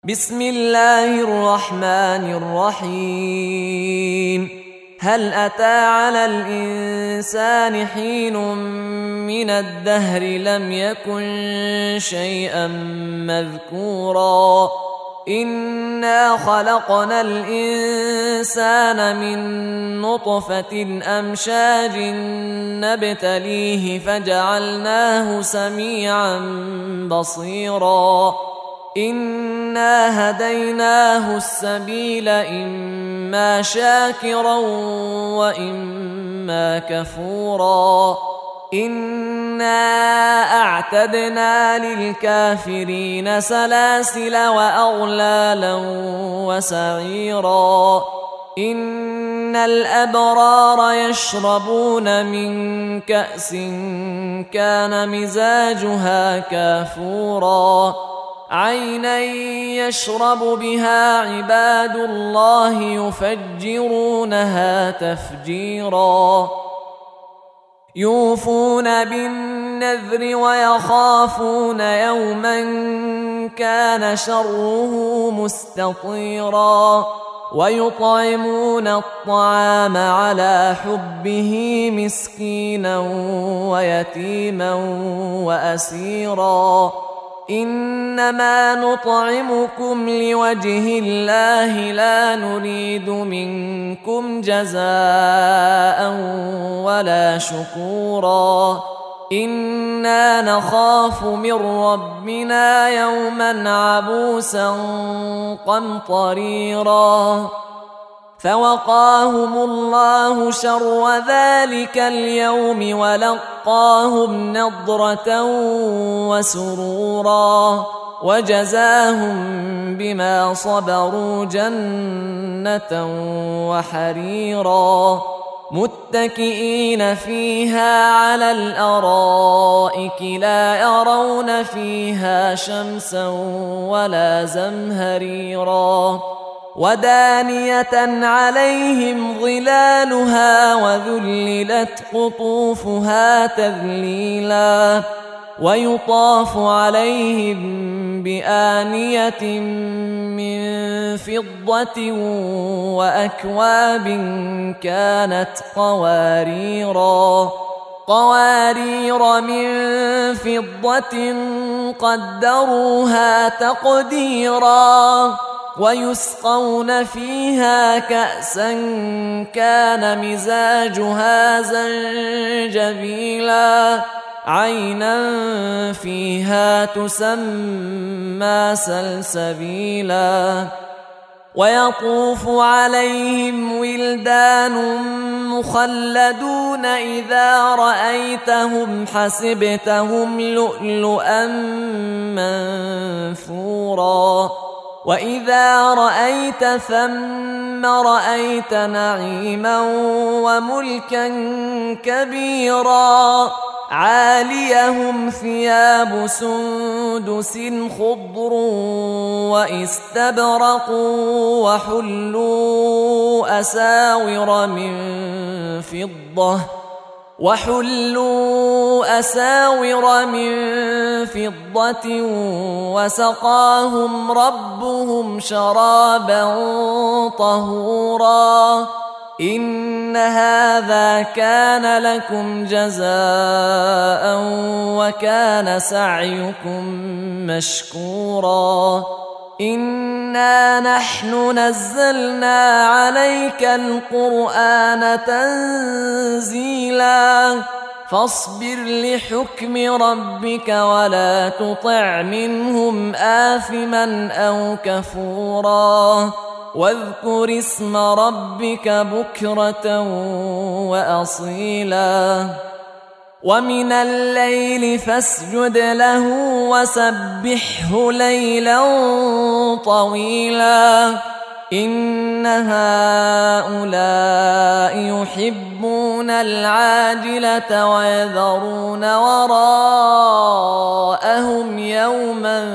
بسم الله الرحمن الرحيم. هل أتى على الإنسان حين من الدهر لم يكن شيئا مذكورا إنا خلقنا الإنسان من نطفة أمشاج نبتليه فجعلناه سميعا بصيرا إنا هديناه السبيل إما شاكرا وإما كفورا إنا أعتدنا للكافرين سلاسل وأغلالا وسعيرا إن الأبرار يشربون من كأس كان مزاجها كافورا عينا يشرب بها عباد الله يفجرونها تفجيرا يوفون بالنذر ويخافون يوما كان شره مستطيرا ويطعمون الطعام على حبه مسكينا ويتيما وأسيرا إنما نطعمكم لوجه الله لا نريد منكم جزاء ولا شكورا إنا نخاف من ربنا يوما عبوسا قمطريرا فوقاهم الله شر ذلك اليوم ولقاهم نضرة وسرورا وجزاهم بما صبروا جنة وحريرا متكئين فيها على الأرائك لا يرون فيها شمسا ولا زمهريرا ودانية عليهم ظلالها وذللت قطوفها تذليلا ويطاف عليهم بآنية من فضة وأكواب كانت قوارير من فضة قدروها تقديرا ويسقون فيها كأسا كان مزاجها زنجبيلا عينا فيها تسمى سلسبيلا ويطوف عليهم ولدان مخلدون إذا رأيتهم حسبتهم لؤلؤا منثورا وإذا رأيت ثم رأيت نعيما وملكا كبيرا عاليهم ثياب سندس خضر واستبرق وحلوا أساور من فضة وسقاهم ربهم شرابا طهورا إن هذا كان لكم جزاء وكان سعيكم مشكورا إنا نحن نزلنا عليك القرآن تنزيلا فاصبر لحكم ربك ولا تطع منهم آثما أو كفورا واذكر اسم ربك بكرة وأصيلا ومن الليل فاسجد له وسبحه ليلا طويلا إن هؤلاء يحبون العاجلة ويذرون وراءهم يوما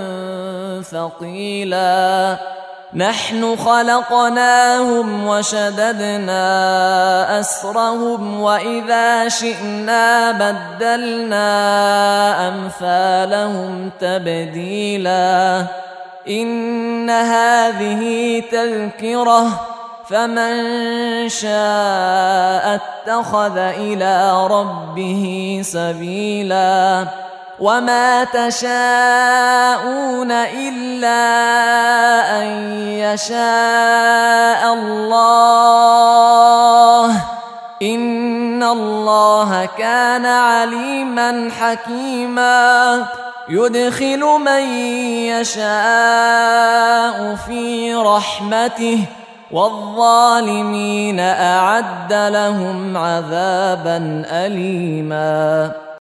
ثقيلا نحن خلقناهم وشددنا أسرهم وإذا شئنا بدلنا أمثالهم تبديلا إن هذه تذكرة فمن شاء اتخذ إلى ربه سبيلا وما تشاءون إلا أن يشاء الله إن الله كان عليما حكيما يدخل من يشاء في رحمته والظالمين أعد لهم عذابا أليما